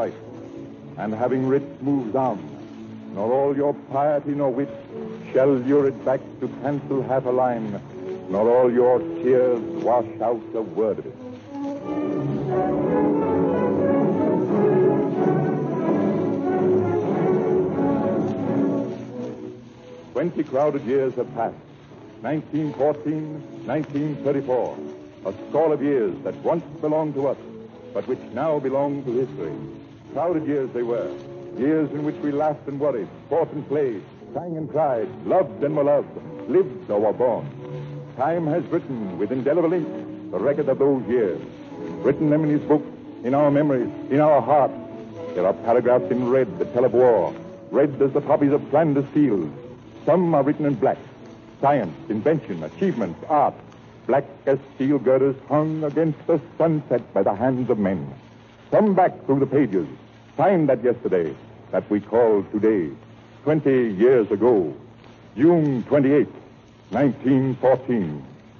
right. And having writ moves on, nor all your piety nor wit shall lure it back to cancel half a line, nor all your tears wash out a word of it. "20 crowded years have passed. 1914, 1934. A score of years that once belonged to us, but which now belong to history. Crowded years they were. Years in which we laughed and worried, fought and played, sang and cried, loved and were loved, lived or were born. Time has written with indelible ink the record of those years. Written them in his books, in our memories, in our hearts. There are paragraphs in red that tell of war, red as the poppies of Flanders fields. Some are written in black. Science, invention, achievements, art, black as steel girders hung against the sunset by the hands of men. Some back through the pages, signed that yesterday, that we call today, 20 years ago, June 28, 1914.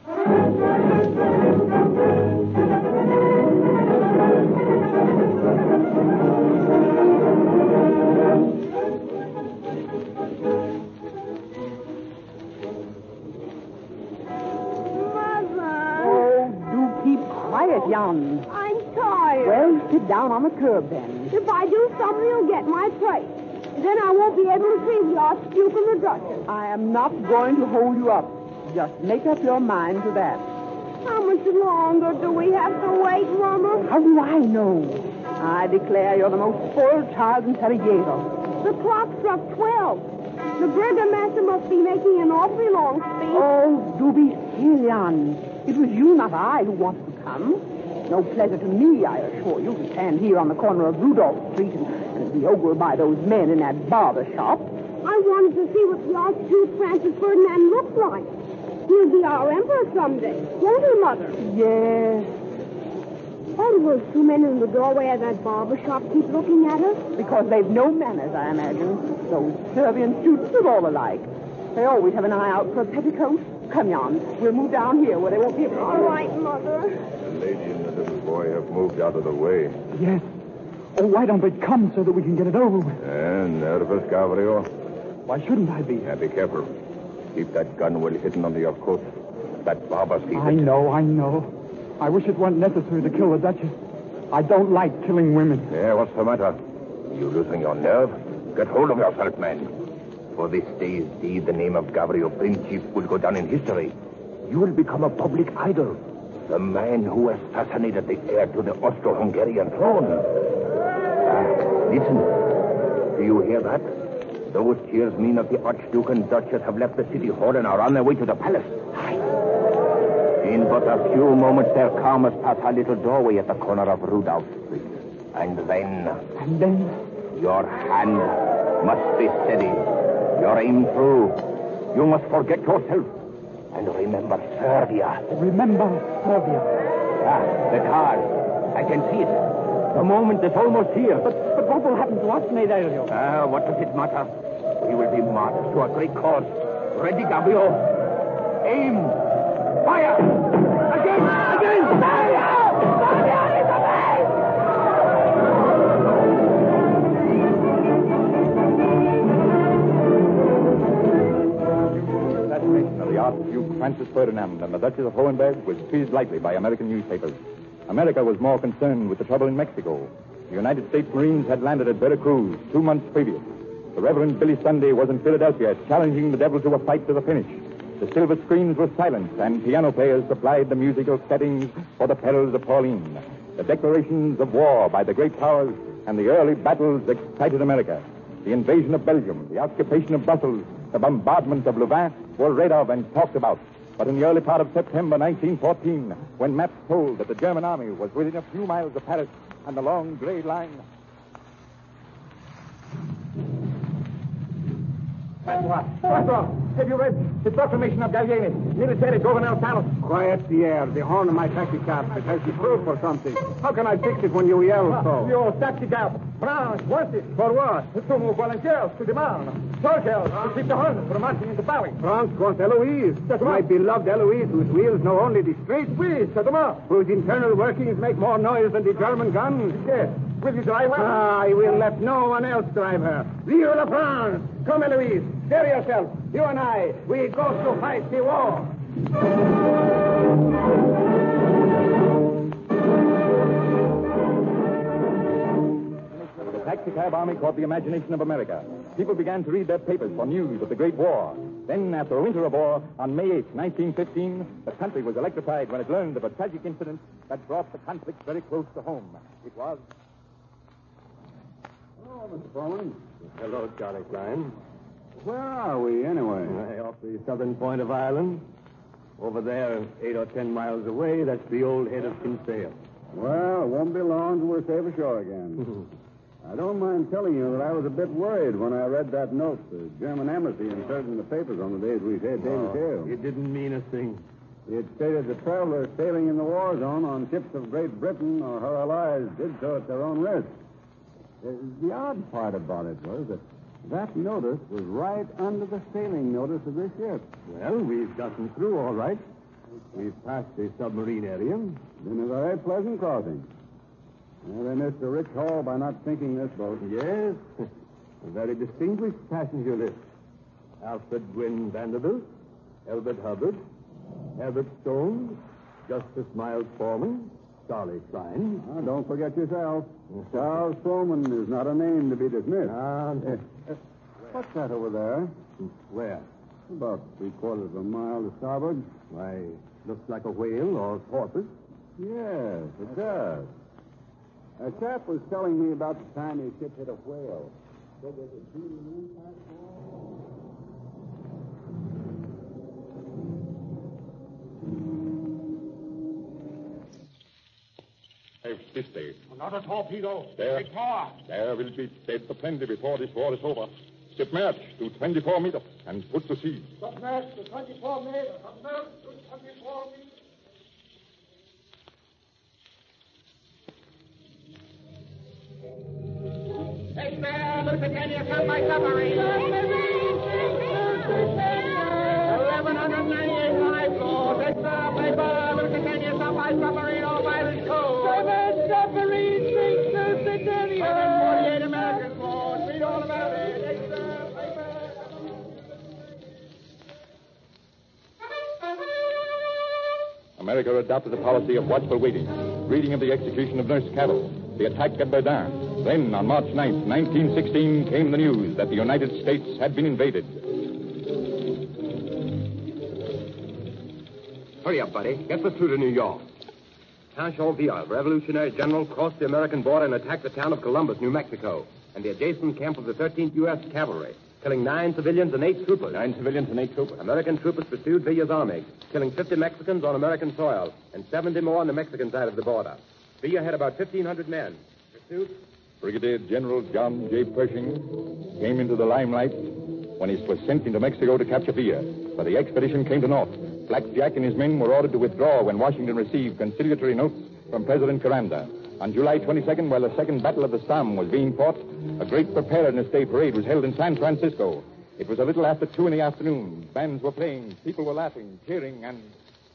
Jan. I'm tired. Well, sit down on the curb then. If I do, somebody will get my plate. Then I won't be able to see the Archduke and the Duchess. I am not going to hold you up. Just make up your mind to that. How much longer do we have to wait, Mama? How do I know? I declare you're the most spoiled child in Sarajevo. The clock struck 12. The burgomaster must be making an awfully long speech. Oh, do be still, Jan. It was you, not I, who wanted to come. No pleasure to me, I assure you, to stand here on the corner of Rudolph Street and be ogled by those men in that barber shop. I wanted to see what the Archduke Francis Ferdinand looked like. He'll be our emperor someday, won't he, Mother? Yes. Why do those two men in the doorway of that barber shop keep looking at us? Because they've no manners, I imagine. Those Serbian students are all alike. They always have an eye out for a petticoat. Come, Jan. We'll move down here where they won't be able to... All right, Mother. The lady and the little boy have moved out of the way. Yes. Oh, why don't they come so that we can get it over with? Nervous, Gabriel? Why shouldn't I be? Be careful. Keep that gun well hidden under your coat. That barber sees I know. I wish it weren't necessary to kill the Duchess. I don't like killing women. Yeah, what's the matter? You losing your nerve? Get hold of yourself, man. For this day's deed, the name of Gabriel Princip will go down in history. You will become a public idol. The man who assassinated the heir to the Austro-Hungarian throne. Listen. Do you hear that? Those cheers mean that the Archduke and Duchess have left the city hall and are on their way to the palace. In but a few moments, their car must pass our little doorway at the corner of Rudolph Street. And then... And then? Your hand must be steady. Your aim true. You must forget yourself. And remember Serbia. Remember Serbia. The car. I can see it. The moment is almost here. But what will happen to us, Medario? What does it matter? We will be martyrs to a great cause. Ready, Gabriel? Aim. Fire! Again! Fire! Fire is alive! The assassination of the Archduke Francis Ferdinand and the Duchess of Hohenberg was treated lightly by American newspapers. America was more concerned with the trouble in Mexico. The United States Marines had landed at Veracruz 2 months previous. The Reverend Billy Sunday was in Philadelphia challenging the devil to a fight to the finish. The silver screens were silenced, and piano players supplied the musical settings for the perils of Pauline. The declarations of war by the great powers and the early battles excited America. The invasion of Belgium, the occupation of Brussels, the bombardment of Louvain were read of and talked about. But in the early part of September 1914, when maps told that the German army was within a few miles of Paris and the long gray line... Quattro, have you read the proclamation of Gallieni, military governor Talos? Quiet, Pierre. The horn of my taxi cab. It has to prove for something. How can I fix it when you yell so? Your taxi cab. France wants it. For what? To move volunteers to the Marne. Soldiers to keep the Huns from marching into Paris. France wants Eloise. My beloved Eloise, whose wheels know only the street. Oui, c'est demain. Whose internal workings make more noise than the German guns. Yes. Will you drive her? I will let no one else drive her. Vive la France! Come, Eloise. Steer yourself. You and I, we go to fight the war. The taxicab army caught the imagination of America. People began to read their papers for news of the Great War. Then, after a winter of war, on May 8, 1915, the country was electrified when it learned of a tragic incident that brought the conflict very close to home. It was... Oh, Mr. Foreman. Hello, Charlie Klein. Where are we, anyway? Off the southern point of Ireland. Over there, 8 or 10 miles away, that's the old head of Kinsale. Well, it won't be long till we're safe ashore again. I don't mind telling you that I was a bit worried when I read that note the German embassy inserted in the papers on the days we had David Hale. It didn't mean a thing. It stated that travelers sailing in the war zone on ships of Great Britain or her allies did so at their own risk. The odd part about it was that notice was right under the sailing notice of this ship. Well, we've gotten through all right. We've passed the submarine area. Been a very pleasant crossing. Well, they missed a rich haul by not sinking this boat. Yes. A very distinguished passenger list. Alfred Gwynn Vanderbilt, Elbert Hubbard, Herbert Stone, Justice Miles Foreman, Charlie Klein. Don't forget yourself. Charles Foreman is not a name to be dismissed. What's that over there? Where? About 3/4 of a mile to starboard. Why, looks like a whale or porpoise. Yes, it does. A chap was telling me about the time his ship hit a whale. Said there's a beating impact. I've 50. Not a torpedo. There. Big power. There will be dead for plenty before this war is over. Submerge to 24 meters and put to sea. Submerge to 24 meters. Submerge to 24 meters. Hey there, Lusitania, come by submarine. 1198 live load. It's paper, Lusitania, come by submarine all by the coast. Submarine sinks Lusitania. 148 American load. Read all about it. It's paper. America adopted a policy of watchful waiting, reading of the execution of Nurse Cattle, the attack at Verdun. Then, on March 9th, 1916, came the news that the United States had been invaded. Hurry up, buddy. Get us through to New York. Count Villa, revolutionary general, crossed the American border and attacked the town of Columbus, New Mexico, and the adjacent camp of the 13th U.S. Cavalry, killing 9 civilians and 8 troopers. 9 civilians and 8 troopers. American troopers pursued Villa's army, killing 50 Mexicans on American soil and 70 more on the Mexican side of the border. Villa had about 1,500 men. Pursuit? Brigadier General John J. Pershing came into the limelight when he was sent into Mexico to capture Villa. But the expedition came to North. Black Jack and his men were ordered to withdraw when Washington received conciliatory notes from President Carranza. On July 22nd, while the Second Battle of the Somme was being fought, a great Preparedness Day parade was held in San Francisco. It was a little after 2 in the afternoon. Bands were playing, people were laughing, cheering, and...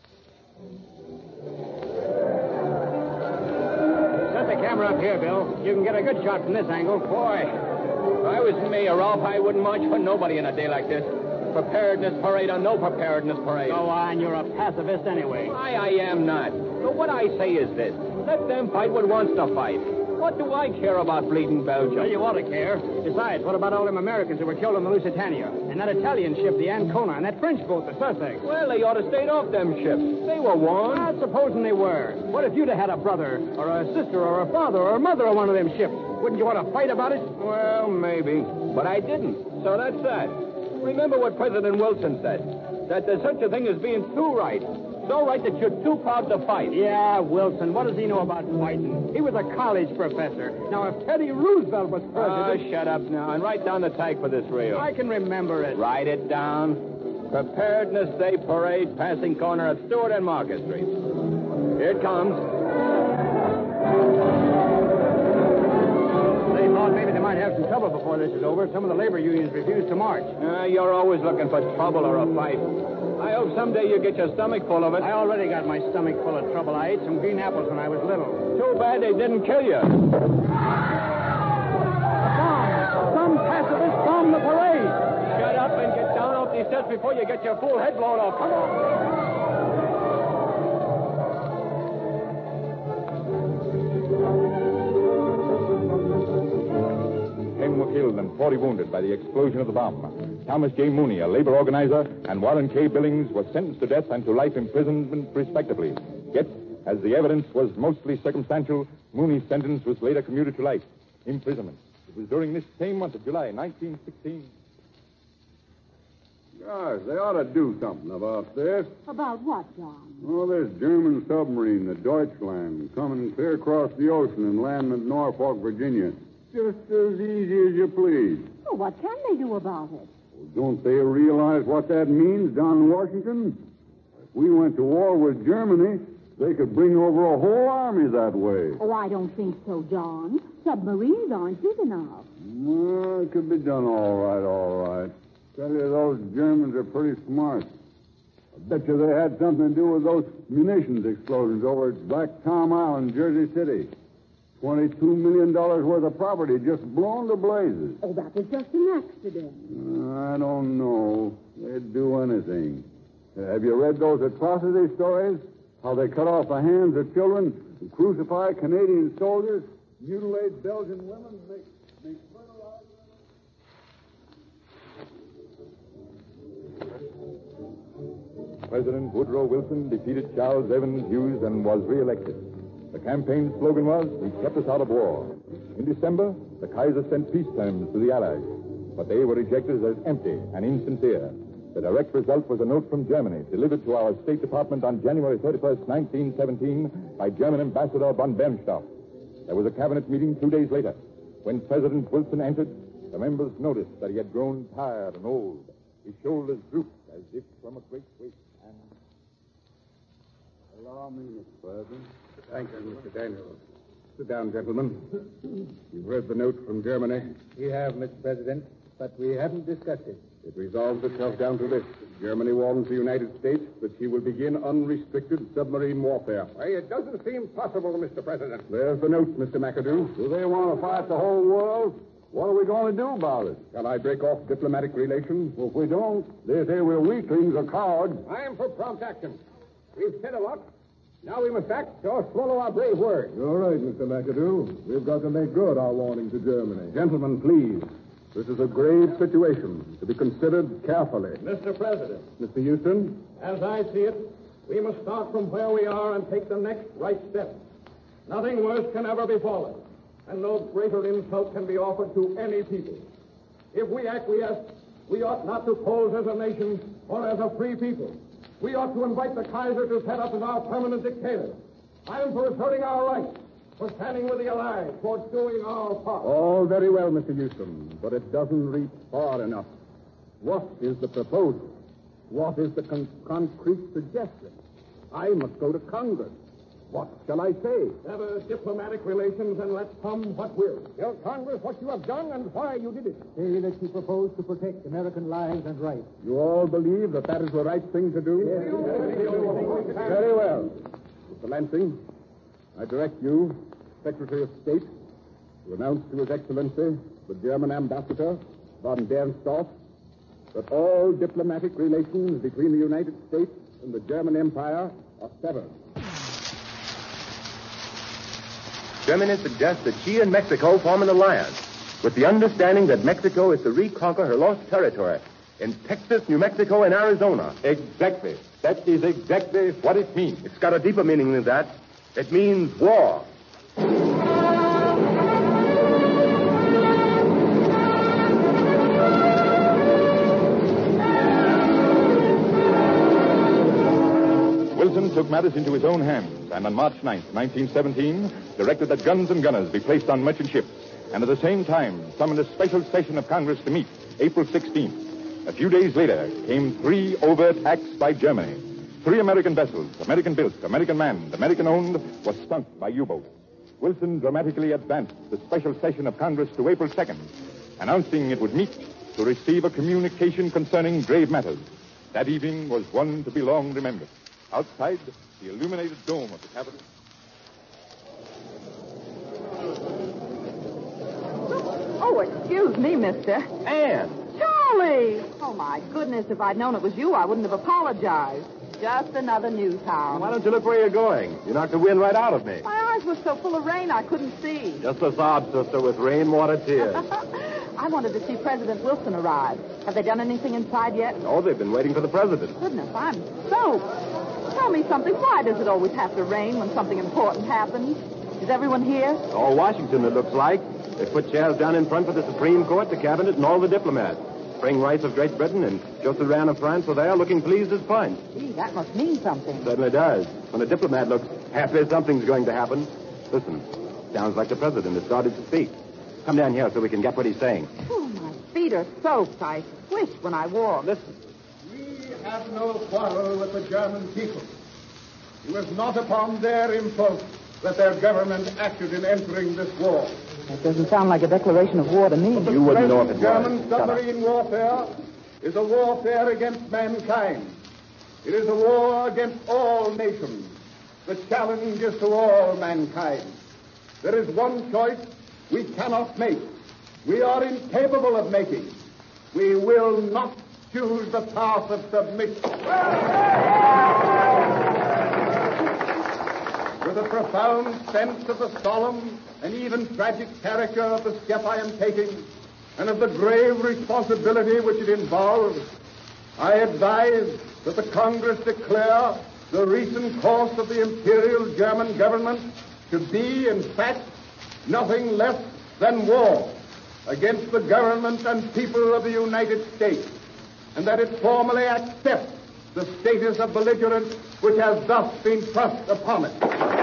Set the camera up here, Bill. You can get a good shot from this angle. Boy, if I was Mayor Ralph, I wouldn't march for nobody in a day like this. Preparedness parade or no preparedness parade. Go on, you're a pacifist anyway. I am not. But what I say is this. Let them fight what wants to fight. What do I care about bleeding Belgium? Well, you ought to care. Besides, what about all them Americans who were killed on the Lusitania? And that Italian ship, the Ancona, and that French boat, the Sussex? Well, they ought to stay off them ships. They were warned. Well, supposing they were. What if you'd have had a brother, or a sister, or a father, or a mother on one of them ships? Wouldn't you want to fight about it? Well, maybe. But I didn't. So that's that. Remember what President Wilson said, that there's such a thing as being too right. So right that you're too proud to fight. Yeah, Wilson. What does he know about fighting? He was a college professor. Now, if Teddy Roosevelt was president... Shut up now and write down the tag for this reel. I can remember it. Write it down. Preparedness Day Parade, passing corner of Stewart and Market Street. Here it comes. They thought maybe they might have some trouble before this is over. Some of the labor unions refused to march. You're always looking for trouble or a fight. I hope someday you get your stomach full of it. I already got my stomach full of trouble. I ate some green apples when I was little. Too bad they didn't kill you. Some pacifists bombed the parade. Shut up and get down off these steps before you get your fool head blown off. Come on. Killed and 40 wounded by the explosion of the bomb. Thomas J. Mooney, a labor organizer, and Warren K. Billings were sentenced to death and to life imprisonment, respectively. Yet, as the evidence was mostly circumstantial, Mooney's sentence was later commuted to life imprisonment. It was during this same month of July, 1916. Gosh, they ought to do something about this. About what, John? Oh, this German submarine, the Deutschland, coming clear across the ocean and landing at Norfolk, Virginia. Just as easy as you please. Well, what can they do about it? Well, don't they realize what that means down in Washington? If we went to war with Germany, they could bring over a whole army that way. Oh, I don't think so, John. Submarines aren't big enough. Well, it could be done all right, all right. Tell you, those Germans are pretty smart. I bet you they had something to do with those munitions explosions over at Black Tom Island, Jersey City. $22 million worth of property just blown to blazes. Oh, that was just an accident. I don't know. They'd do anything. Have you read those atrocity stories? How they cut off the hands of children, crucify Canadian soldiers, mutilate Belgian women, make fertilizer. President Woodrow Wilson defeated Charles Evans Hughes and was reelected. The campaign slogan was, "He kept us out of war." In December, the Kaiser sent peace terms to the Allies, but they were rejected as empty and insincere. The direct result was a note from Germany delivered to our State Department on January 31st, 1917 by German Ambassador von Bernstorff. There was a cabinet meeting 2 days later. When President Wilson entered, the members noticed that he had grown tired and old. His shoulders drooped as if from a great weight. Allow me, Mr. President. Thank you, Mr. Daniels. Sit down, gentlemen. You've read the note from Germany. We have, Mr. President, but we haven't discussed it. It resolves itself down to this. Germany warns the United States that she will begin unrestricted submarine warfare. Why, it doesn't seem possible, Mr. President. There's the note, Mr. McAdoo. Do they want to fight the whole world? What are we going to do about it? Shall I break off diplomatic relations? Well, if we don't, they say we're weaklings or cowards. I am for prompt action. We've said a lot. Now we must act or swallow our brave word. You're right, Mr. McAdoo. We've got to make good our warning to Germany. Gentlemen, please. This is a grave situation to be considered carefully. Mr. President, Mr. Houston? as I see it, we must start from where we are and take the next right step. Nothing worse can ever befall us, and no greater insult can be offered to any people. If we acquiesce, we ought not to pose as a nation or as a free people. We ought to invite the Kaiser to set up as our permanent dictator. I am for asserting our rights, for standing with the Allies, for doing our part. All very well, Mr. Houston, but it doesn't reach far enough. What is the proposal? What is the concrete suggestion? I must go to Congress. What shall I say? Sever diplomatic relations and let come what will. Tell Congress what you have done and why you did it. Say that you propose to protect American lives and rights. You all believe that that is the right thing to do? Yes. Very well. Mr. Lansing, I direct you, Secretary of State, to announce to His Excellency, the German Ambassador, von Bernstorff, that all diplomatic relations between the United States and the German Empire are severed. Germany suggests that she and Mexico form an alliance, with the understanding that Mexico is to reconquer her lost territory in Texas, New Mexico, and Arizona. Exactly. That is exactly what it means. It's got a deeper meaning than that. It means war. Wilson took matters into his own hands, and on March 9th, 1917, directed that guns and gunners be placed on merchant ships, and at the same time summoned a special session of Congress to meet, April 16th. A few days later came 3 overt acts by Germany. 3 American vessels, American-built, American-manned, American-owned, were sunk by U-boats. Wilson dramatically advanced the special session of Congress to April 2nd, announcing it would meet to receive a communication concerning grave matters. That evening was one to be long remembered. Outside, the illuminated dome of the Capitol. Oh, excuse me, mister. Anne! Charlie! Oh, my goodness, if I'd known it was you, I wouldn't have apologized. Just another news hound. Why don't you look where you're going? You knocked the wind right out of me. My eyes were so full of rain I couldn't see. Just a sob, sister, with rainwater tears. I wanted to see President Wilson arrive. Have they done anything inside yet? Oh, they've been waiting for the president. Goodness, I'm so... Tell me something. Why does it always have to rain when something important happens? Is everyone here? All Washington, it looks like. They put chairs down in front for the Supreme Court, the cabinet, and all the diplomats. Spring Rice of Great Britain and Joseph Rand of France were there looking pleased as punch. Gee, that must mean something. Certainly does. When a diplomat looks happy, something's going to happen. Listen, sounds like the president has started to speak. Come down here so we can get what he's saying. Oh, my feet are soaked. I squish when I walk. Listen. We have no quarrel with the German people. It was not upon their impulse that their government acted in entering this war. That doesn't sound like a declaration of war to me. You wouldn't know if it was. German submarine warfare is a warfare against mankind. It is a war against all nations. The challenge is to all mankind. There is one choice we cannot make. We are incapable of making. We will not choose the path of submission. With a profound sense of the solemn and even tragic character of the step I am taking, and of the grave responsibility which it involves, I advise that the Congress declare the recent course of the Imperial German government to be, in fact, nothing less than war against the government and people of the United States, and that it formally accepts the status of belligerent which has thus been thrust upon it.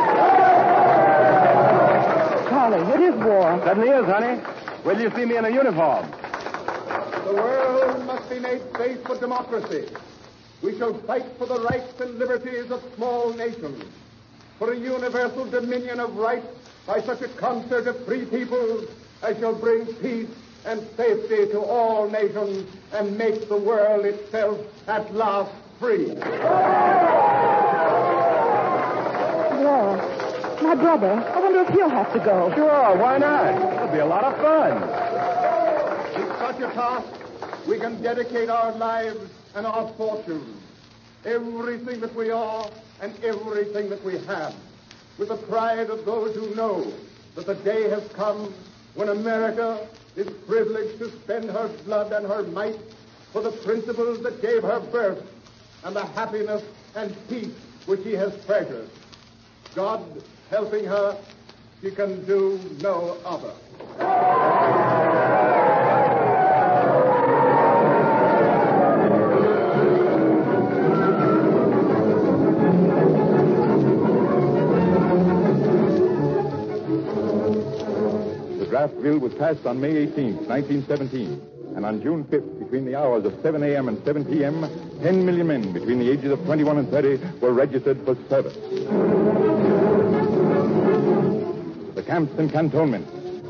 Charlie, it is war. Certainly is, honey. Will you see me in a uniform? The world must be made safe for democracy. We shall fight for the rights and liberties of small nations, for a universal dominion of rights by such a concert of free peoples as shall bring peace and safety to all nations and make the world itself at last free. War. My brother. I wonder if he'll have to go. Sure, why not? It'll be a lot of fun. To such a task, we can dedicate our lives and our fortunes, everything that we are and everything that we have, with the pride of those who know that the day has come when America is privileged to spend her blood and her might for the principles that gave her birth and the happiness and peace which she has treasured. God helping her, she can do no other. The draft bill was passed on May 18, 1917, and on June 5th, between the hours of 7 a.m. and 7 p.m., 10 million men between the ages of 21 and 30 were registered for service. The camps and cantonments.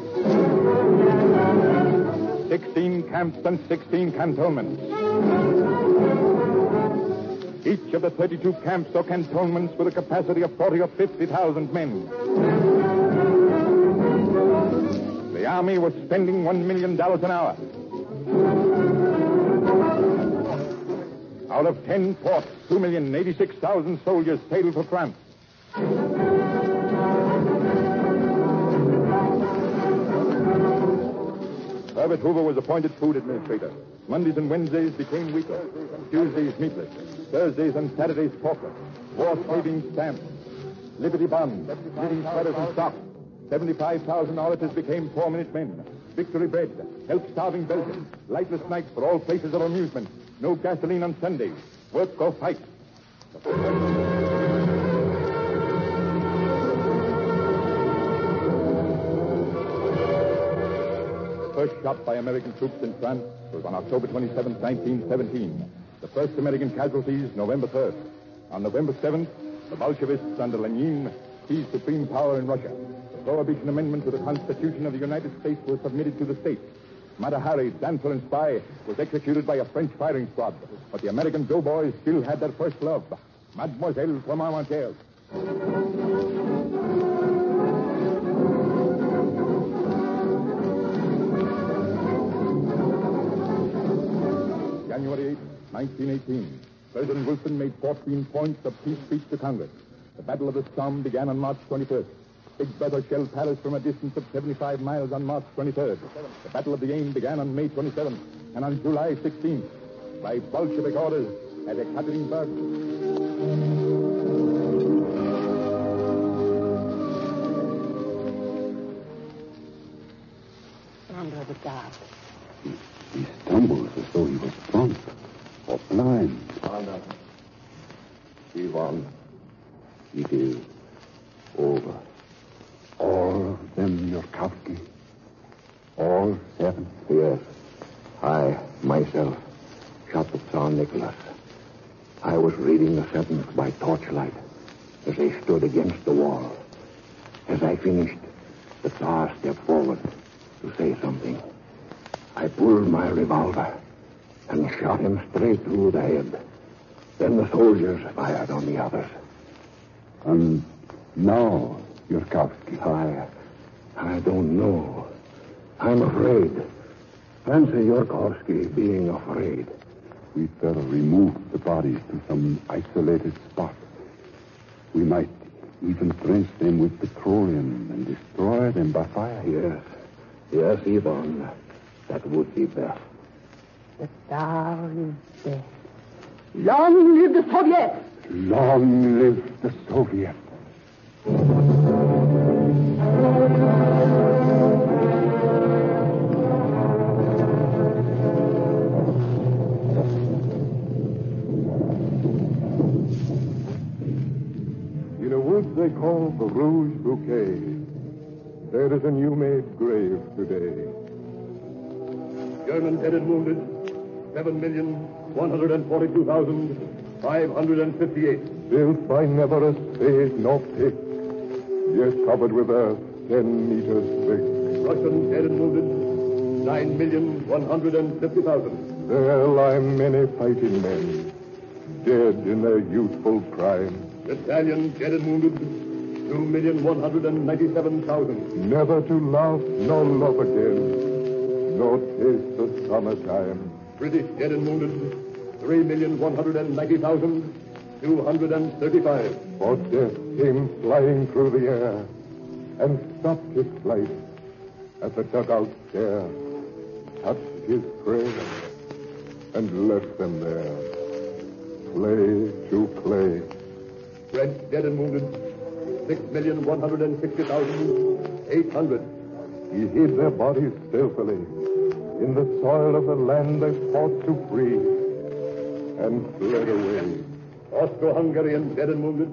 16 camps and 16 cantonments. Each of the 32 camps or cantonments with a capacity of 40 or 50,000 men. The Army was spending $1 million an hour. Out of 10 ports, 2,086,000 soldiers sailed for France. Herbert Hoover was appointed food administrator. Mondays and Wednesdays became weekly. Tuesdays meatless. Thursdays and Saturdays porkless. War savings stamps. Liberty bonds. Living sweaters and socks. 75,000 auditors became 4-minute men. Victory bread. Help starving Belgians. Lightless nights for all places of amusement. No gasoline on Sundays. Work or fight. First shot by American troops in France was on October 27, 1917. The first American casualties, November 3rd. On November 7th, the Bolshevists under Lenin seized supreme power in Russia. The Prohibition Amendment to the Constitution of the United States was submitted to the states. Mata Hari, dancer and spy, was executed by a French firing squad. But the American doughboys still had their first love, Mademoiselle Clémentine. January 8, 1918. President Wilson made 14 points of peace speech to Congress. The Battle of the Somme began on March 21st. Big Brother shelled Paris from a distance of 75 miles on March 23rd. The Battle of the Aisne began on May 27th and on July 16th by Bolshevik orders at Ekaterinburg. Under the dark. He stumbles as though he was drunk or blind. Anna. Ivan. It is over. All of them, Yurkovsky? All 7? Yes. I, myself, shot the Tsar Nicholas. I was reading the sentence by torchlight as they stood against the wall. As I finished, the Tsar stepped forward to say something. I pulled my revolver and shot him straight through the head. Then the soldiers fired on the others. And now, Yurkovsky? I don't know. I'm afraid. Fancy Yurkovsky being afraid. We'd better remove the bodies to some isolated spot. We might even drench them with petroleum and destroy them by fire. Yes, Ivan. That would be best. The Tsar is dead. Long live the Soviet! Long live the Soviet! In a wood they call the Rouge Bouquet, there is a new-made grave today. German dead and wounded, 7,142,558. They'll find never a spade nor pick, yet covered with earth 10 meters thick. Russian dead and wounded, 9,150,000. There lie many fighting men, dead in their youthful prime. Italian dead and wounded, 2,197,000. Never to laugh nor love again, nor taste the summertime. British dead and wounded, 3,190,235. For death came flying through the air and stopped his flight at the dugout stair, touched his prey and left them there, clay to clay. French dead and wounded, 6,160,800. He hid their bodies stealthily in the soil of the land they fought to free and fled away. Austro-Hungarian dead and wounded,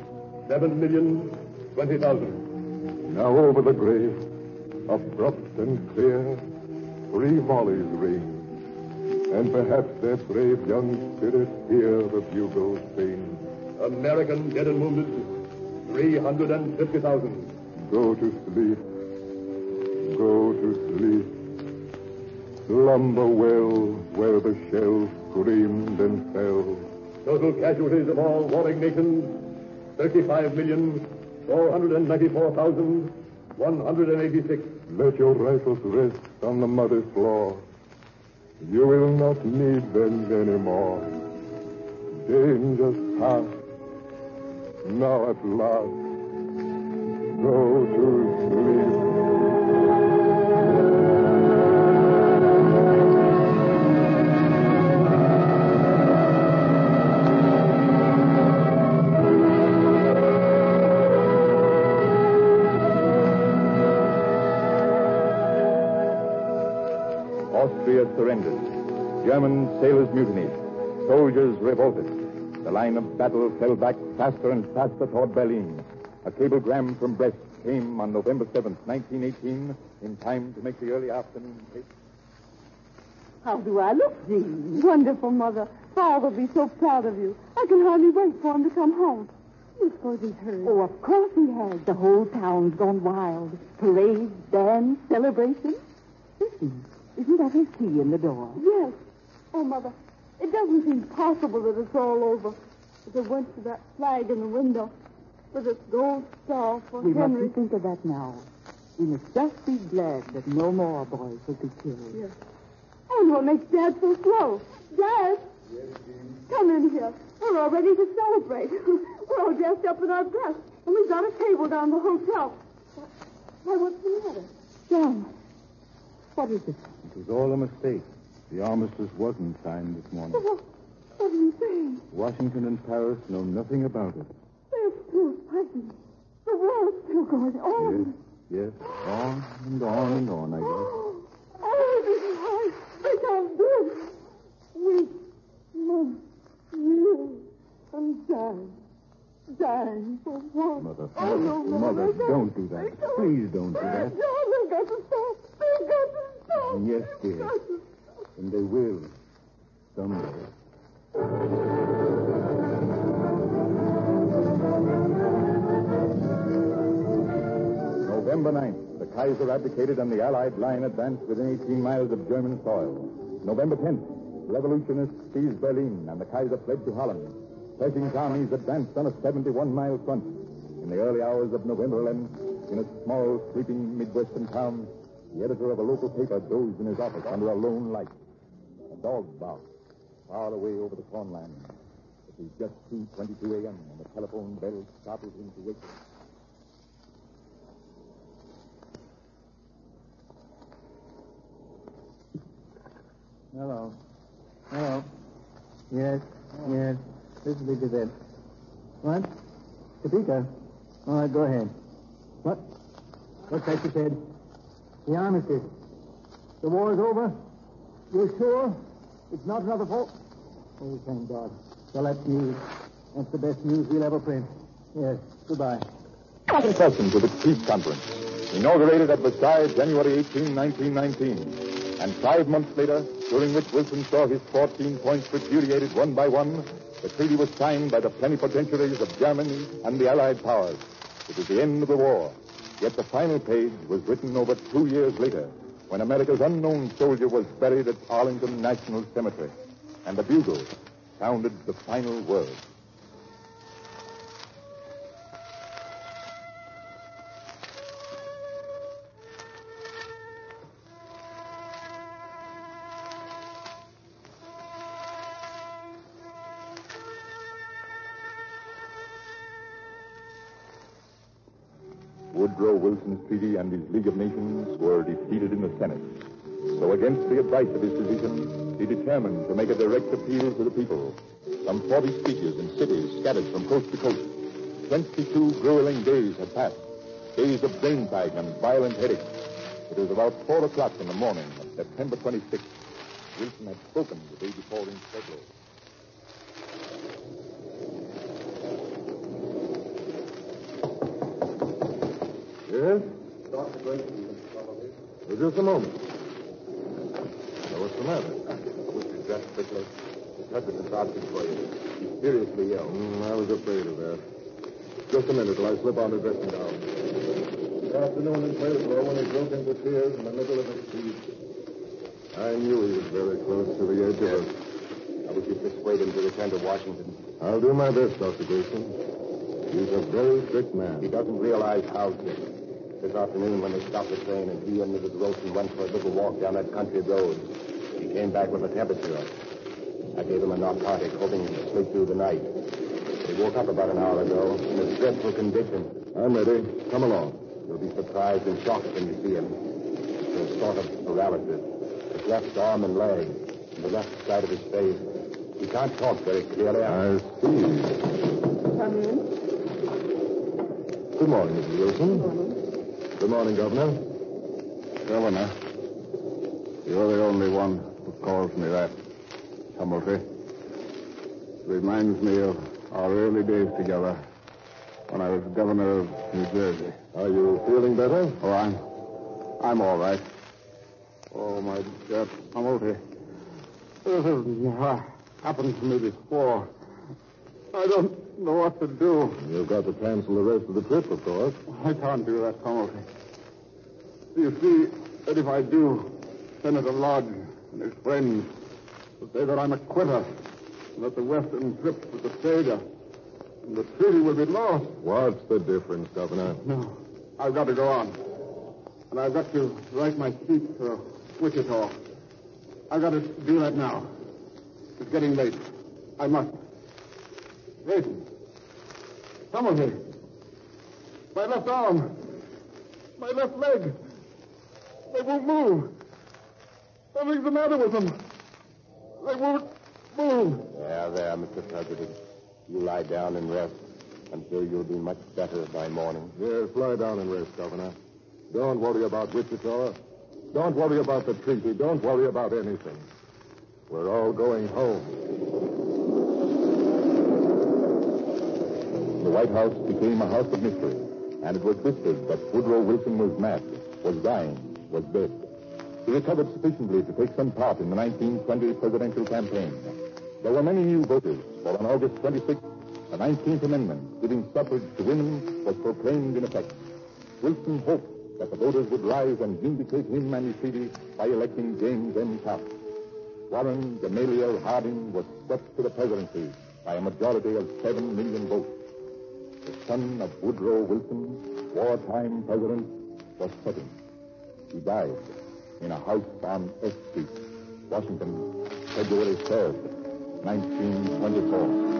7,020,000. Now over the grave, abrupt and clear, 3 volleys ring, and perhaps their brave young spirits hear the bugles sing. American dead and wounded, 350,000. Go to sleep, go to sleep. Slumber well where the shells screamed and fell. Total casualties of all warring nations, 35,494,186. Let your rifles rest on the muddy floor. You will not need them anymore. Dangers past. Now at last, go to sleep. Austria surrendered. German sailors mutinied. Soldiers revolted. The line of battle fell back faster and faster toward Berlin. A cablegram from Brest came on November 7th, 1918, in time to make the early afternoon paper. How do I look, Jean? Wonderful, Mother. Father will be so proud of you. I can hardly wait for him to come home. You suppose he's hurt? Oh, of course he has. The whole town's gone wild. Parades, dance, celebrations. Listen, isn't that his key in the door? Yes. Oh, Mother, it doesn't seem possible that it's all over. If it went to that flag in the window with its gold star for We Henry. mustn't think of that now. We must just be glad that no more boys will be killed. Yes. And what makes Dad so slow? Dad? Yes, Jean? Come in here. We're all ready to celebrate. We're all dressed up in our best. And we've got a table down the hotel. Why, what's the matter? John, what is it? It was all a mistake. The armistice wasn't signed this morning. What are you saying? Washington and Paris know nothing about it. They're still fighting. The war's still going on. Yes. On and on and on, I guess. Oh, this is hard. They can't do it. Weak, months, years, and dying for what? Mother, Oh, no, Mother, they don't do that. Please don't do that. No, they've got to stop. They've got to stop. Yes, dear. And they will. Someday. November 9th, the Kaiser abdicated and the Allied line advanced within 18 miles of German soil. November 10th, revolutionists seized Berlin and the Kaiser fled to Holland. Pershing's armies advanced on a 71-mile front. In the early hours of November 11th, in a small, sleeping Midwestern town, the editor of a local paper dozed in his office under a lone light. A dog barked far away over the cornland. It was just 2:22 a.m. and the telephone bell startled him to wake up. Hello. Yes. This will be Gazette. What? Topeka? All right, go ahead. What? What's that you said? The armistice. The war is over? You're sure? It's not another fault? Oh, thank God. Well, that's news. That's the best news we'll ever print. Yes. Goodbye. Session to the Peace Conference, inaugurated at Versailles, January 18, 1919. And 5 months later, during which Wilson saw his 14 points repudiated one by one, the treaty was signed by the plenipotentiaries of Germany and the Allied powers. It was the end of the war. Yet the final page was written over 2 years later, when America's unknown soldier was buried at Arlington National Cemetery, and the bugle sounded the final word. Woodrow Wilson's treaty and his League of Nations were defeated in the Senate. So against the advice of his physician, he determined to make a direct appeal to the people. Some 40 speeches in cities scattered from coast to coast. 22 grueling days had passed, days of brain fag and violent headaches. It was about 4 o'clock in the morning of September 26th. Wilson had spoken the day before in Pueblo. Yes? Dr. Grayson, just a moment. Now, what's the matter? Which is dressed quickly. The president's asking for you. He's seriously ill. I was afraid of that. Just a minute till I slip on the dressing gown. This afternoon in Pueblo when he broke into tears in the middle of his speech. I knew he was very close to the edge of it. I wish you'd persuade him to return to Washington. I'll do my best, Dr. Grayson. He's a very sick man. He doesn't realize how sick. This afternoon, when they stopped the train and he and Mrs. Wilson went for a little walk down that country road, he came back with a temperature. I gave him a narcotic, hoping he'd sleep through the night. He woke up about an hour ago in a dreadful condition. I'm ready. Come along. You'll be surprised and shocked when you see him. There's a sort of paralysis. His left arm and leg, and the left side of his face. He can't talk very clearly. I see. Come in. Good morning, Mrs. Wilson. Good morning. Good morning, Governor. Governor, you're the only one who calls me that, Tumulty. Reminds me of our early days together when I was governor of New Jersey. Are you feeling better? Oh, I'm all right. Oh, my dear Tumulty. This has happened to me before. I don't know what to do. You've got to cancel the rest of the trip, of course. I can't do that, Pommelty. You see, that if I do, Senator Lodge and his friends will say that I'm a quitter and that the Western trip was a failure and the treaty will be lost. What's the difference, Governor? No, I've got to go on. And I've got to write my speech for Wichita. I've got to do that now. It's getting late. I must. Wait. Pommelty. My left arm. My left leg. They won't move. Something's the matter with them. They won't move. There, Mr. President. You lie down and rest. I'm sure you'll be much better by morning. Yes, lie down and rest, Governor. Don't worry about Wichita. Don't worry about the treaty. Don't worry about anything. We're all going home. The White House became a house of mystery, and it was whispered that Woodrow Wilson was mad, was dying, was dead. He recovered sufficiently to take some part in the 1920 presidential campaign. There were many new voters, for on August 26th, the 19th Amendment, giving suffrage to women, was proclaimed in effect. Wilson hoped that the voters would rise and vindicate him and his treaty by electing James M. Taft. Warren Gamaliel Harding was swept to the presidency by a majority of 7 million votes. The son of Woodrow Wilson, wartime president, was sitting. He died in a house on S Street, Washington, February 3rd, 1924.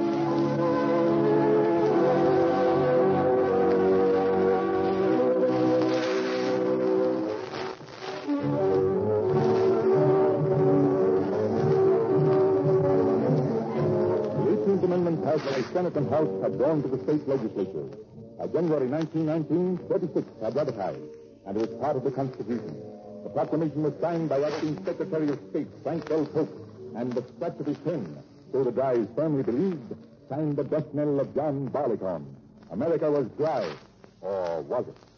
The Senate and House had gone to the state legislature. By January 1919, 36 had ratified, and it was part of the Constitution. The proclamation was signed by acting Secretary of State Frank L. Polk, and the statutory pen, so the guys firmly believed, signed the death knell of John Barleycorn. America was dry, or was it?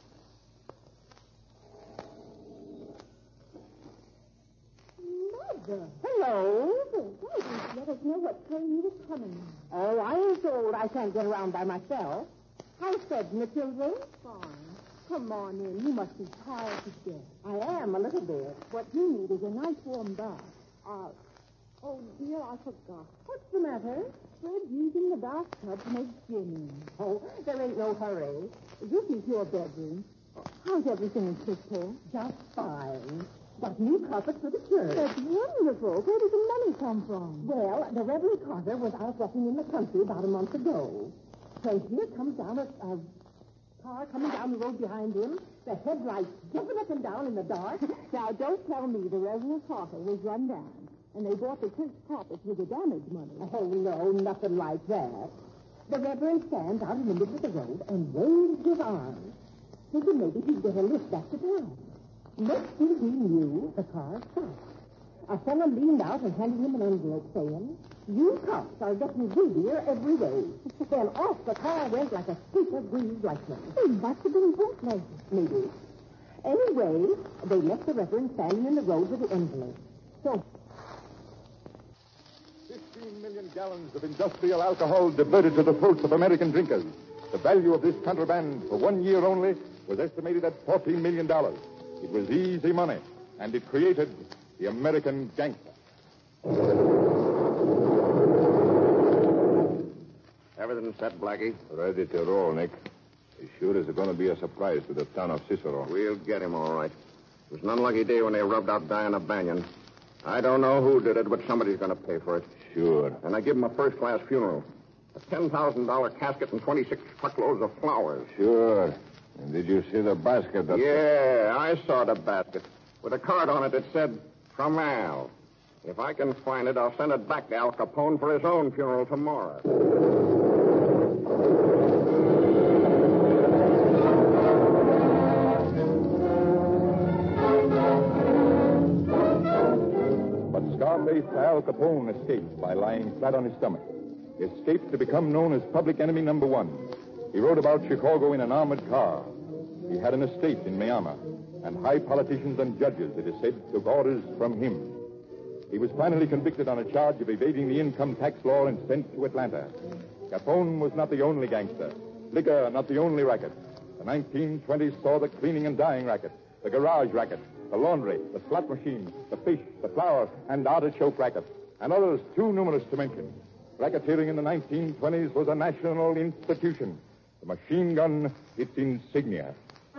Mother. Hello. Why didn't you let us know what train you was coming? Oh, I ain't told. I can't get around by myself. How's Fred, the children? Fine. Come on in. You must be tired to death. I am, a little bit. What you need is a nice warm bath. Oh, dear, I forgot. What's the matter? Fred's using the bathtub to make Jimmy. Oh, there ain't no hurry. You keep your bedroom. How's everything in Cisco? Just fine. Got new carpet for the church. That's wonderful. Where did the money come from? Well, the Reverend Carter was out walking in the country about a month ago. So here comes down a car coming down the road behind him, the headlights jumping up and down in the dark. Now, don't tell me the Reverend Carter was run down, and they bought the church carpet with the damage money. Oh, no, nothing like that. The Reverend stands out in the middle of the road and waves his arms, thinking maybe he'd get a lift back to town. Next thing he knew, the car stopped. A fellow leaned out and handed him an envelope saying, "You cops are getting greedier every day." Then off the car went like a streak of greased lightning. He must have been bootlegged, maybe. Anyway, they left the Reverend standing in the road with the envelope. So 15 million gallons of industrial alcohol diverted to the throats of American drinkers. The value of this contraband for 1 year only was estimated at $14 million. It was easy money, and it created the American gangster. Everything set, Blackie? Ready to roll, Nick. As sure as it's going to be a surprise to the town of Cicero. We'll get him, all right. It was an unlucky day when they rubbed out Diana Banyan. I don't know who did it, but somebody's going to pay for it. Sure. And I give him a first-class funeral. A $10,000 casket and 26 truckloads of flowers. Sure. And did you see the basket? Yeah, I saw the basket. With a card on it that said, "From Al." If I can find it, I'll send it back to Al Capone for his own funeral tomorrow. But Scarface Al Capone escaped by lying flat on his stomach. He escaped to become known as public enemy number 1. He rode about Chicago in an armored car. He had an estate in Miami, and high politicians and judges, it is said, took orders from him. He was finally convicted on a charge of evading the income tax law and sent to Atlanta. Capone was not the only gangster. Liquor not the only racket. The 1920s saw the cleaning and dyeing racket, the garage racket, the laundry, the slot machine, the fish, the flour, and artichoke racket, and others too numerous to mention. Racketeering in the 1920s was a national institution. The machine gun, its insignia.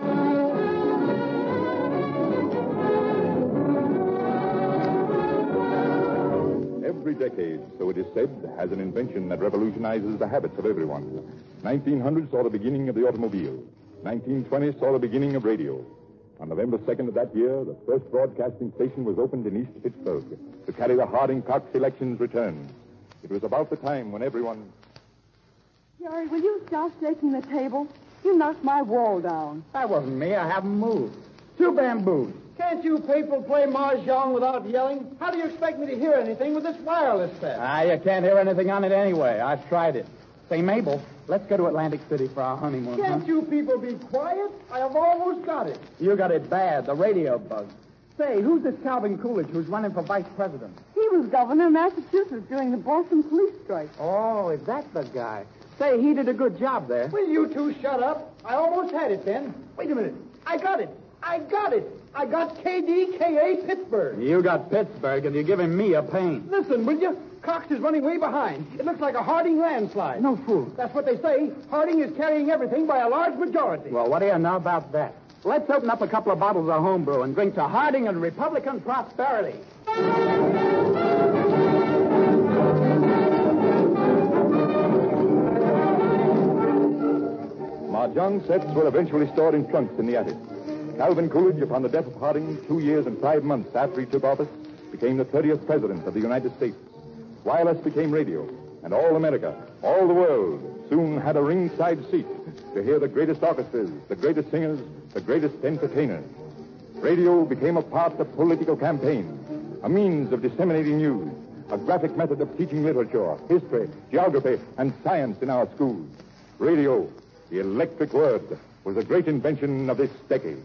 Every decade, so it is said, has an invention that revolutionizes the habits of everyone. 1900 saw the beginning of the automobile. 1920 saw the beginning of radio. On November 2nd of that year, the first broadcasting station was opened in East Pittsburgh to carry the Harding-Cox elections return. It was about the time when everyone... Jerry, will you stop shaking the table? You knocked my wall down. That wasn't me. I haven't moved. 2 bamboos. Can't you people play mahjong without yelling? How do you expect me to hear anything with this wireless set? You can't hear anything on it anyway. I've tried it. Say, Mabel, let's go to Atlantic City for our honeymoon. Can't you people be quiet? I have almost got it. You got it bad, the radio bug. Say, who's this Calvin Coolidge who's running for vice president? He was governor of Massachusetts during the Boston police strike. Oh, is that the guy? Say, he did a good job there. Will you two shut up? I almost had it then. Wait a minute. I got it. I got KDKA Pittsburgh. You got Pittsburgh, and you're giving me a pain. Listen, will you? Cox is running way behind. It looks like a Harding landslide. No fool. That's what they say. Harding is carrying everything by a large majority. Well, what do you know about that? Let's open up a couple of bottles of homebrew and drink to Harding and Republican prosperity. Mahjong sets were eventually stored in trunks in the attic. Calvin Coolidge, upon the death of Harding 2 years and 5 months after he took office, became the 30th president of the United States. Wireless became radio, and all America, all the world, soon had a ringside seat to hear the greatest orchestras, the greatest singers, the greatest entertainers. Radio became a part of political campaign, a means of disseminating news, a graphic method of teaching literature, history, geography, and science in our schools. Radio, the electric word, was a great invention of this decade.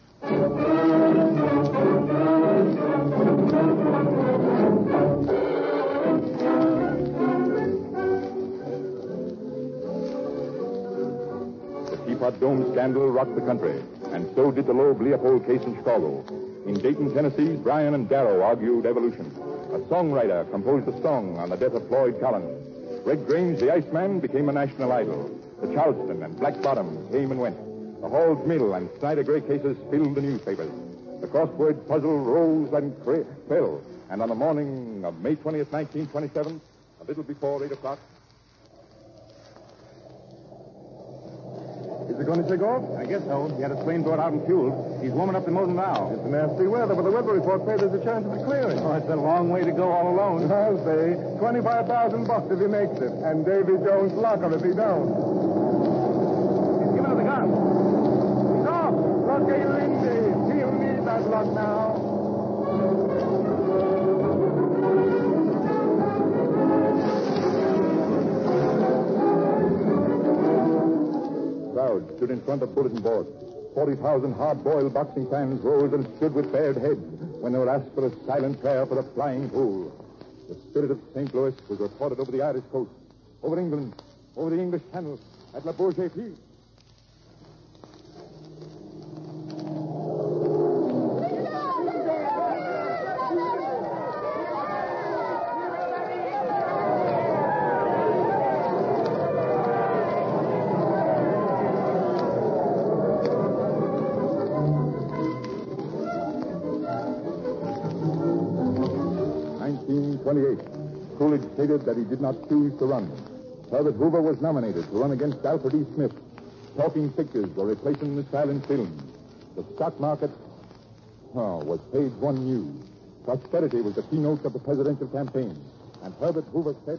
The Teapot Dome scandal rocked the country, and so did the Loeb-Leopold case in Chicago. In Dayton, Tennessee, Bryan and Darrow argued evolution. A songwriter composed a song on the death of Floyd Collins. Red Grange, the Iceman, became a national idol. The Charleston and Black Bottom came and went. The Hall's Mill and Snyder Gray cases filled the newspapers. The crossword puzzle rose and fell. And on the morning of May 20th, 1927, a little before 8 o'clock... Is it going to take off? I guess so. He had his plane brought out and fueled. He's warming up the motor now. It's nasty weather, but the weather report says there's a chance of it clearing. Oh, it's a long way to go all alone. I'll say. $25,000 if he makes it. And Davy Jones lock him if he don't. He's giving us a gun. He's off. Lucky Lindy. He'll need that luck now. Crowd stood in front of bulletin boards. 40,000 hard-boiled boxing fans rose and stood with bared heads when they were asked for a silent prayer for the flying pool. The spirit of St. Louis was reported over the Irish coast, over England, over the English Channel, at La Bourget Field. Coolidge stated that he did not choose to run. Herbert Hoover was nominated to run against Alfred E. Smith. Talking pictures were replacing the silent films. The stock market was page one news. Prosperity was the keynote of the presidential campaign. And Herbert Hoover said...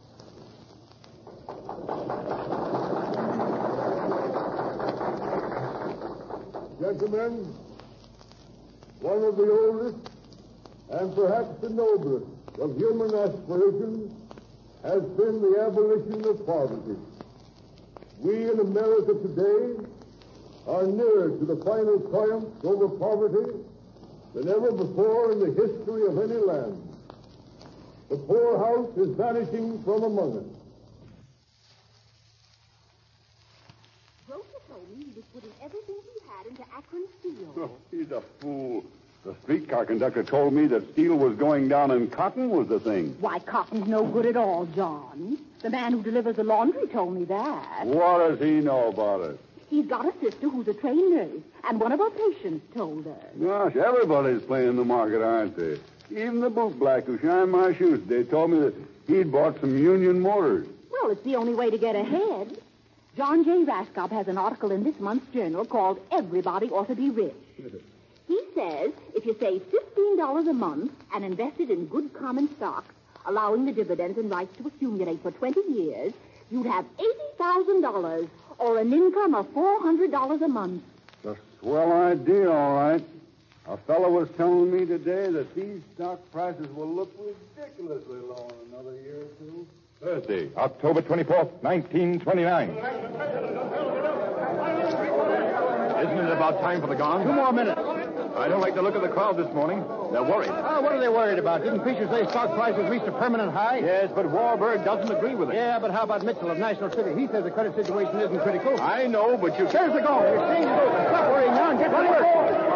Gentlemen, one of the oldest and perhaps the noblest of human aspirations has been the abolition of poverty. We in America today are nearer to the final triumph over poverty than ever before in the history of any land. The poorhouse is vanishing from among us. told me he was putting everything he had into Akron Steel. Oh, he's a fool. The streetcar conductor told me that steel was going down and cotton was the thing. Why, cotton's no good at all, John. The man who delivers the laundry told me that. What does he know about it? He's got a sister who's a trained nurse, and one of her patients told her. Gosh, everybody's playing the market, aren't they? Even the bootblack who shined my shoes today told me that he'd bought some Union motors. Well, it's the only way to get ahead. John J. Raskop has an article in this month's journal called Everybody Ought to Be Rich. He says if you save $15 a month and invest it in good common stocks, allowing the dividends and rights to accumulate for 20 years, you'd have $80,000 or an income of $400 a month. It's a swell idea, all right. A fellow was telling me today that these stock prices will look ridiculously low in another year or two. Thursday, October 24th, 1929. Isn't it about time for the gong? 2 more minutes. I don't like the look of the crowd this morning. They're worried. Oh, what are they worried about? Didn't Fisher say stock prices reached a permanent high? Yes, but Warburg doesn't agree with it. Yeah, but how about Mitchell of National City? He says the credit situation isn't critical. I know, but you... There's the gong. Your exchange is open. Stop worrying now and get to work.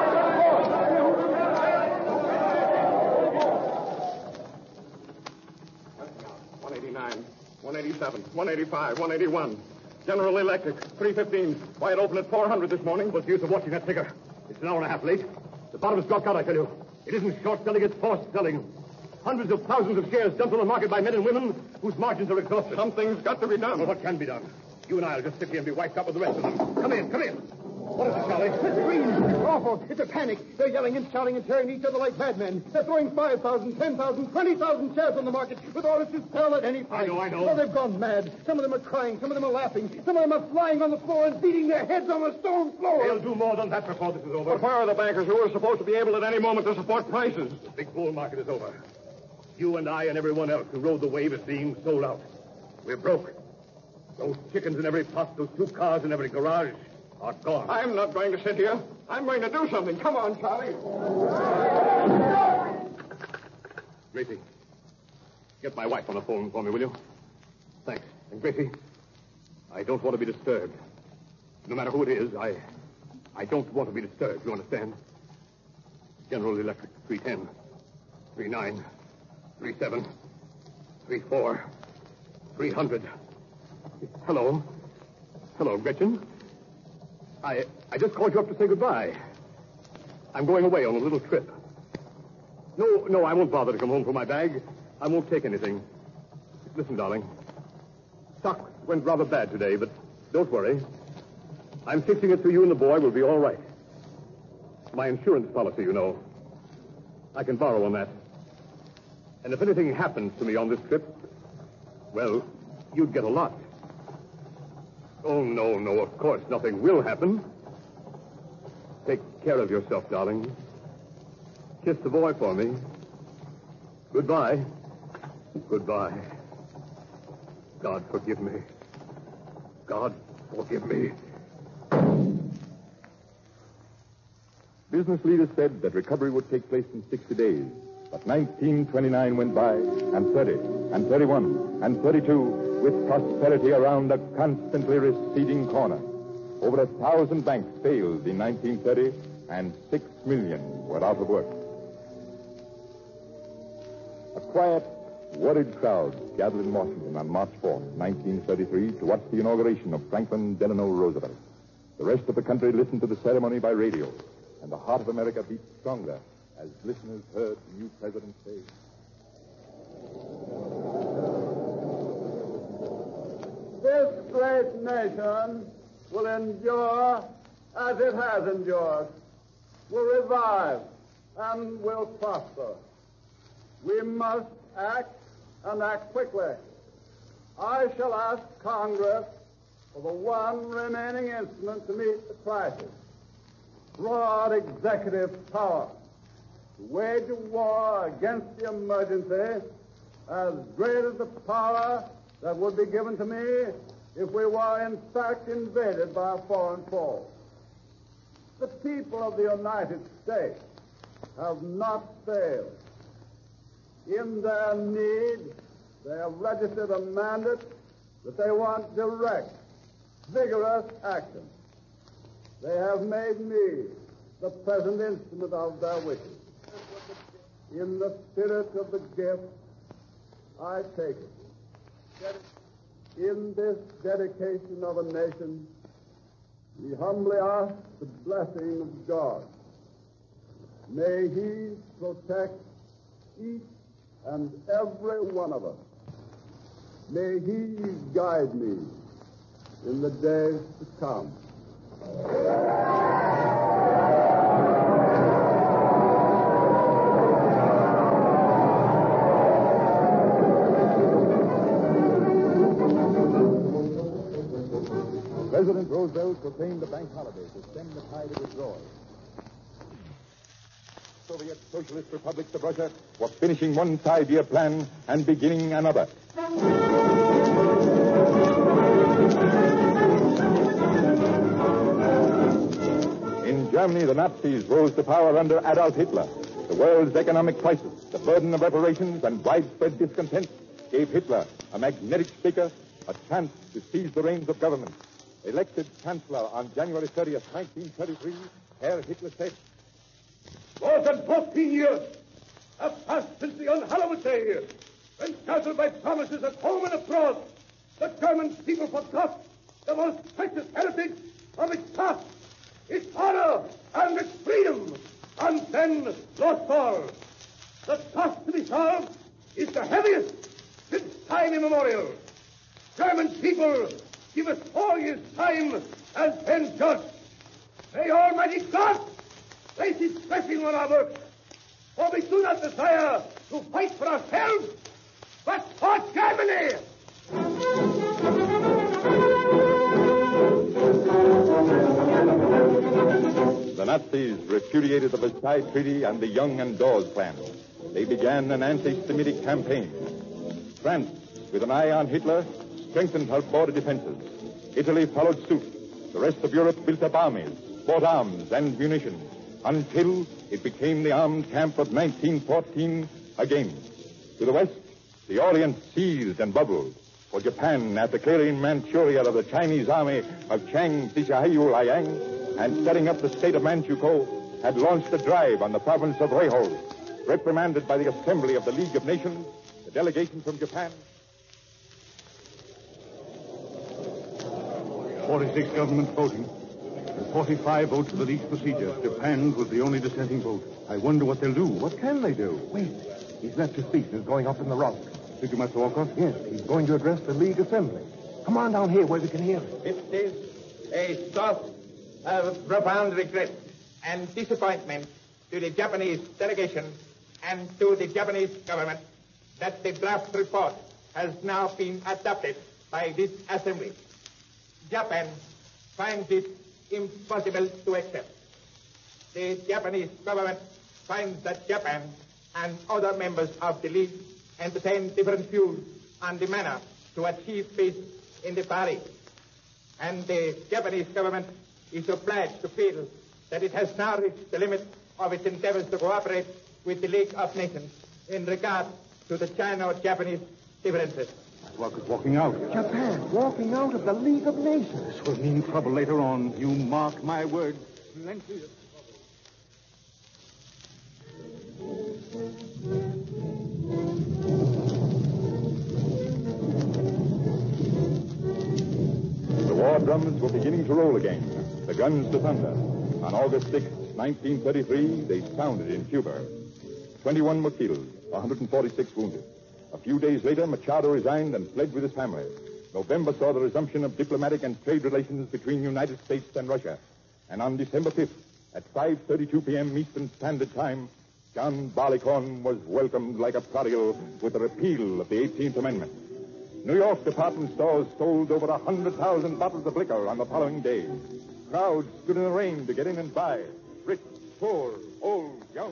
187, 185, 181. General Electric, 315. Wide open at 400 this morning. What's the use of watching that figure? It's an hour and a half late. The bottom is dropped out, I tell you. It isn't short selling, it's forced selling. Hundreds of thousands of shares dumped on the market by men and women whose margins are exhausted. Something's got to be done. Well, what can be done? You and I will just sit here and be wiped out with the rest of them. Come in, come in. What is it, Charlie? It's green. It's awful. It's a panic. They're yelling and shouting and tearing each other like madmen. They're throwing 5,000, 10,000, 20,000 shares on the market with orders to sell at any price. I know. Oh, they've gone mad. Some of them are crying. Some of them are laughing. Some of them are flying on the floor and beating their heads on the stone floor. They'll do more than that before this is over. But where are the bankers who are supposed to be able at any moment to support prices? The big bull market is over. You and I and everyone else who rode the wave is being sold out. We're broke. Those chickens in every pot, those 2 cars in every garage are gone. I'm not going to sit here. I'm going to do something. Come on, Charlie. Gracie, get my wife on the phone for me, will you? Thanks. And Gracie, I don't want to be disturbed. No matter who it is, I don't want to be disturbed, you understand? General Electric, 310, 39, 37, 34, 300. Hello. Hello, Gretchen. I just called you up to say goodbye. I'm going away on a little trip. No, I won't bother to come home for my bag. I won't take anything. Listen, darling. Stock went rather bad today, but don't worry. I'm fixing it so you and the boy will be all right. My insurance policy, you know. I can borrow on that. And if anything happens to me on this trip, well, you'd get a lot. Oh, no, of course, nothing will happen. Take care of yourself, darling. Kiss the boy for me. Goodbye. Goodbye. God forgive me. God forgive me. Business leaders said that recovery would take place in 60 days. But 1929 went by, and 30, and 31, and 32, with prosperity around a constantly receding corner. Over 1,000 banks failed in 1930, and 6 million were out of work. A quiet, worried crowd gathered in Washington on March 4, 1933, to watch the inauguration of Franklin Delano Roosevelt. The rest of the country listened to the ceremony by radio, and the heart of America beat stronger as listeners heard the new president say, This great nation will endure as it has endured, will revive, and will prosper. We must act, and act quickly. I shall ask Congress for the one remaining instrument to meet the crisis, broad executive power, to wage a war against the emergency as great as the power that would be given to me if we were in fact invaded by a foreign foe. The people of the United States have not failed. In their need, they have registered a mandate that they want direct, vigorous action. They have made me the present instrument of their wishes. In the spirit of the gift, I take it. In this dedication of a nation, we humbly ask the blessing of God. May He protect each and every one of us. May He guide me in the days to come. President Roosevelt proclaimed a bank holiday to stem the tide of withdrawal. Soviet Socialist Republics of Russia were finishing one 5-year plan and beginning another. In Germany, the Nazis rose to power under Adolf Hitler. The world's economic crisis, the burden of reparations, and widespread discontent gave Hitler, a magnetic speaker, a chance to seize the reins of government. Elected Chancellor on January 30th, 1933, Herr Hitler said, More than 14 years have passed since the unhallowed day when, sheltered by promises at home and abroad, the German people forgot the most precious heritage of its past, its honor and its freedom, and then lost all. The task to be solved is the heaviest since time immemorial. German people, give us 4 years' time and then judge. May Almighty God place His blessing on our work, for we do not desire to fight for ourselves, but for Germany. The Nazis repudiated the Versailles Treaty and the Young and Dawes Plan. They began an anti-Semitic campaign. France, with an eye on Hitler, strengthened her border defenses. Italy followed suit. The rest of Europe built up armies, bought arms and munitions, until it became the armed camp of 1914 again. To the west, the Orient seethed and bubbled. For Japan, after clearing Manchuria of the Chinese army of Chiang Kai-shek and setting up the state of Manchukuo, had launched a drive on the province of Rehol. Reprimanded by the Assembly of the League of Nations, the delegation from Japan... 46 government voting. 45 votes for the least procedure. Japan's was the only dissenting vote. I wonder what they'll do. What can they do? Wait. He's left his speech and is going up in the rock. Did you, Master Walker? Yes, he's going to address the League Assembly. Come on down here where we can hear him. It is a source of profound regret and disappointment to the Japanese delegation and to the Japanese government that the draft report has now been adopted by this assembly. Japan finds it impossible to accept. The Japanese government finds that Japan and other members of the League entertain different views on the manner to achieve peace in the Far East. And the Japanese government is obliged to feel that it has now reached the limit of its endeavors to cooperate with the League of Nations in regard to the Chino-Japanese differences. Walker's walking out. Japan walking out of the League of Nations. This will mean trouble later on. You mark my words. The war drums were beginning to roll again, the guns to thunder. On August 6, 1933, they sounded in Cuba. 21 were killed, 146 wounded. A few days later, Machado resigned and fled with his family. November saw the resumption of diplomatic and trade relations between the United States and Russia. And on December 5th, at 5:32 p.m. Eastern Standard Time, John Barleycorn was welcomed like a prodigal with the repeal of the 18th Amendment. New York department stores sold over 100,000 bottles of liquor on the following day. Crowds stood in the rain to get in and buy. Rich, poor, old, young.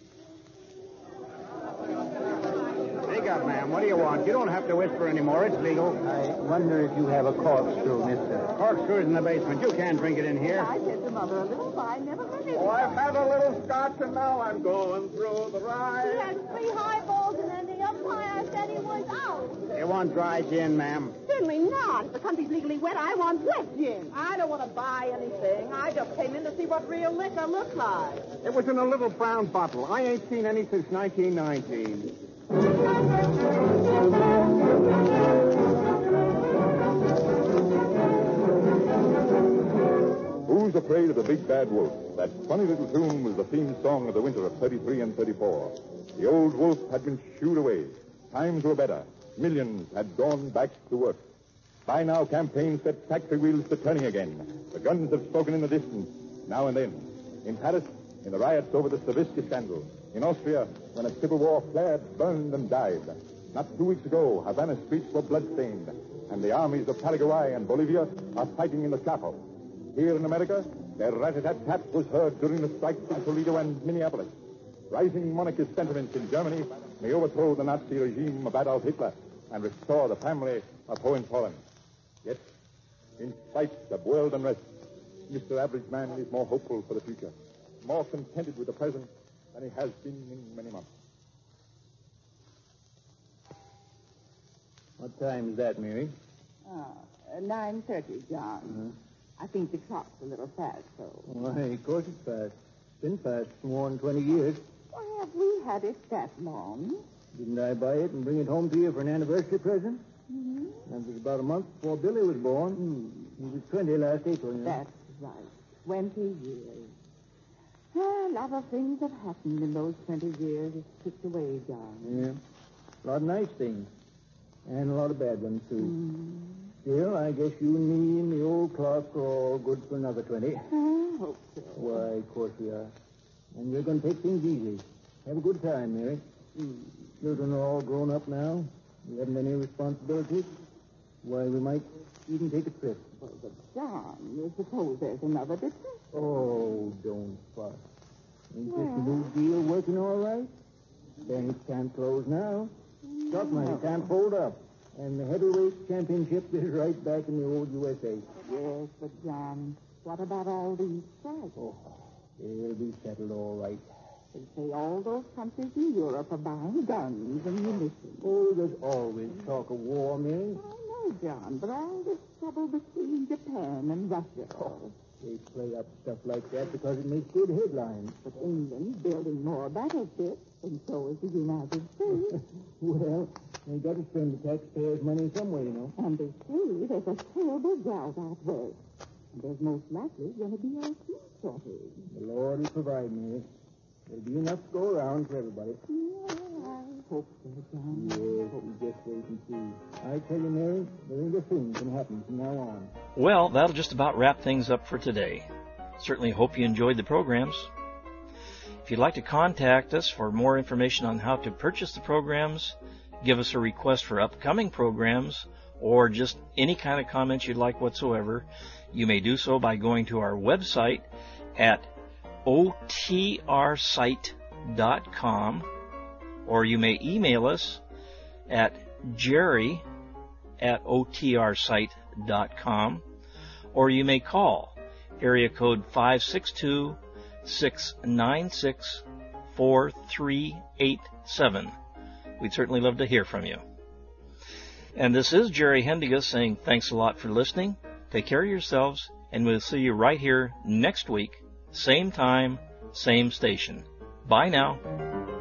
Speak up, ma'am. What do you want? You don't have to whisper anymore. It's legal. I wonder if you have a corkscrew, mister. Corkscrew's in the basement. You can't drink it in here. I said to Mother a little wine never hurt anyone. Oh, I've had a little scotch, and now I'm going through the ride. He has 3 highballs, and then the umpire says Daddy was out. You want dry gin, ma'am? Certainly not. If the country's legally wet, I want wet gin. I don't want to buy anything. I just came in to see what real liquor looks like. It was in a little brown bottle. I ain't seen any since 1919. Who's Afraid of the Big Bad Wolf? That funny little tune was the theme song of the winter of 33 and 34. The old wolf had been shooed away. Times were better. Millions had gone back to work. By now, campaigns set factory wheels to turning again. The guns have spoken in the distance, now and then. In Paris, in the riots over the Stavisky scandal. In Austria, when a civil war flared, burned, and died. Not 2 weeks ago, Havana streets were bloodstained, and the armies of Paraguay and Bolivia are fighting in the Chaco. Here in America, their rat-a-tat-tat was heard during the strikes in Toledo and Minneapolis. Rising monarchist sentiments in Germany may overthrow the Nazi regime of Adolf Hitler and restore the family of Hohenzollern. Yet, in spite of world unrest, Mr. Average Man is more hopeful for the future, more contented with the present than he has been in many months. What time is that, Mary? 9:30, John. I think the clock's a little fast, so. Why, of course it's fast. It's been fast for more than 20 years. Why have we had it that long? Didn't I buy it and bring it home to you for an anniversary present? Mm-hmm. That was about a month before Billy was born. He was 20 last April, you know. That's right. 20 years. A lot of things have happened in those 20 years. It's ticked away, John. Yeah. A lot of nice things. And a lot of bad ones, too. Still, I guess you and me and the old clock are all good for another 20. I hope so. Why, of course we are. And we're going to take things easy. Have a good time, Mary. Children are all grown up now. You haven't any responsibilities. Why, we might even take a trip. Well, but John, you suppose there's another business? Oh, don't fuss. Ain't this new deal working all right? Banks can't close now. Stock money can't fold up. And the heavyweight championship is right back in the old USA. Yes, but John, what about all these strikes? Oh, they'll be settled all right. They say all those countries in Europe are buying guns and munitions. Oh, there's always talk of war, Mary. I know, John, but all this trouble between Japan and Russia. Oh, they play up stuff like that because it makes good headlines. But England's building more battleships, and so is the United States. Well, they got to spend the taxpayers' money some way, you know. And they say there's a terrible drought out west. And there's most likely going to be a food shortage. The Lord will provide, Mary. There'll be enough to go around for everybody. Yeah, I hope so, John. Yes, you just wait and see. I tell you, Mary, there ain't a thing can happen from now on. Well, that'll just about wrap things up for today. Certainly hope you enjoyed the programs. If you'd like to contact us for more information on how to purchase the programs, give us a request for upcoming programs, or just any kind of comments you'd like whatsoever, you may do so by going to our website at otrsite.com, or you may email us at jerry@otrsite.com, or you may call area code 562-696-4387. We'd certainly love to hear from you. And this is Jerry Hendiga saying thanks a lot for listening. Take care of yourselves, and we'll see you right here next week. Same time, same station. Bye now.